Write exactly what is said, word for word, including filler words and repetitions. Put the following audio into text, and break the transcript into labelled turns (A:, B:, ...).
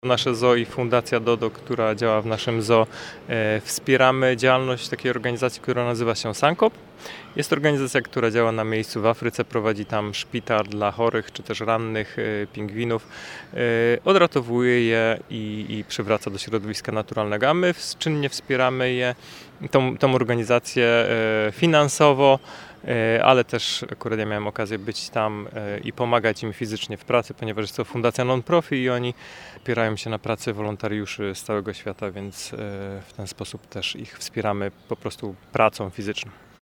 A: Nasze zoo i Fundacja Dodo, która działa w naszym zoo, e, wspieramy działalność takiej organizacji, która nazywa się Sankop. Jest to organizacja, która działa na miejscu w Afryce, prowadzi tam szpital dla chorych czy też rannych e, pingwinów, e, odratowuje je i, i przywraca do środowiska naturalnego, a my czynnie wspieramy je, tą, tą organizację e, finansowo, e, ale też akurat ja miałem okazję być tam e, i pomagać im fizycznie w pracy, ponieważ jest to fundacja non-profit i oni opierają się na pracy wolontariuszy z całego świata, więc e, w ten sposób też ich wspieramy po prostu pracą fizyczną.